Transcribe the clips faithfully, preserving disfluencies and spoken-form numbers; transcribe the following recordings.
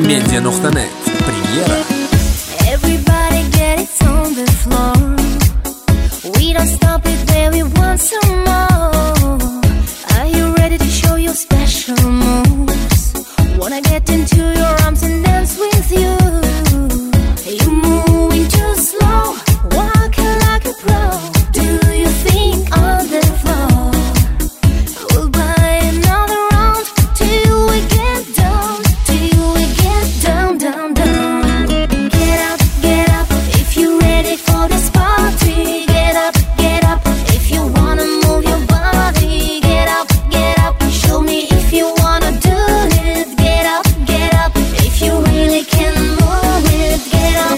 Media точка нет. Премьера. Everybody get it on the floor. We don't stop it, baby, want some more. Are you ready to show your special moves? Wanna get into your arms and dance with you. You moving too slow, walking like a pro. Do you think on the floor? We'll buy another round till we get down, till we get down, down, down. Get up, get up, if you're ready for this party. Get up, get up, if you wanna move your body. Get up, get up, show me if you wanna do it. Get up, get up, if you really can move it. Get up.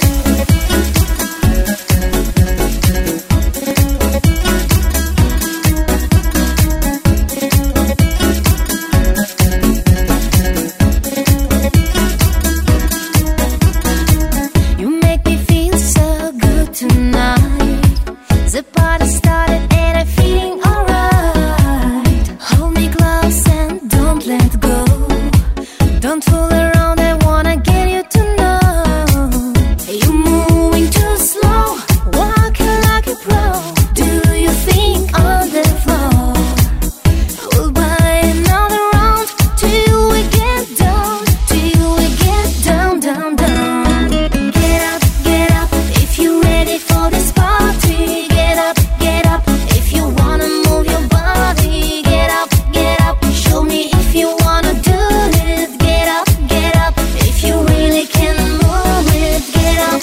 You make me feel so good tonight. The party started and I'm feeling alright. Hold me close and don't let go. Don't fool around, I wanna get you to know. You moving too slow, walking like a pro. Do you think on the floor? We'll buy another round till we get down, till we get down, down, down. Get up, get up, if you're ready for this party. Get up, get up, if you wanna move your body. Get up, get up, show me if you wanna do it. Get up, get up, if you really can move it. Get up.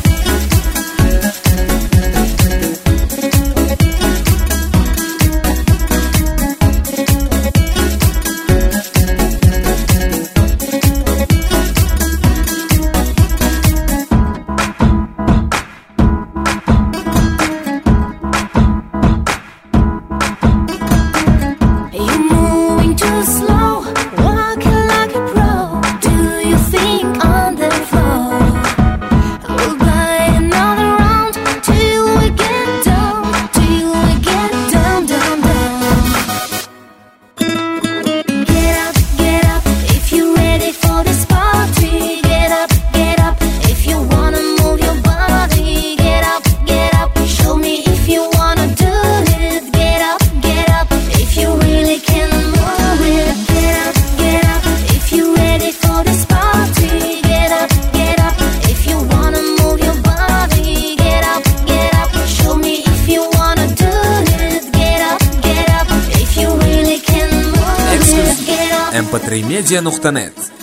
You moving too slow, walking like a pro. Do you think on the floor? We'll buy another round till we get down, till we get down, down, down. Get up, get up, if you're ready for this party. Get up, get up, if you wanna move your body. Get up, get up, show me if you wanna do it. Get up, get up, if you really can move it. Get up, get up, if you're ready for this party. Get up, get up, if you wanna move your body. Get up, get up, show me if you wanna do it. Get up, get up, if you really can move it. Get up. эм пэ три медиа точка нет.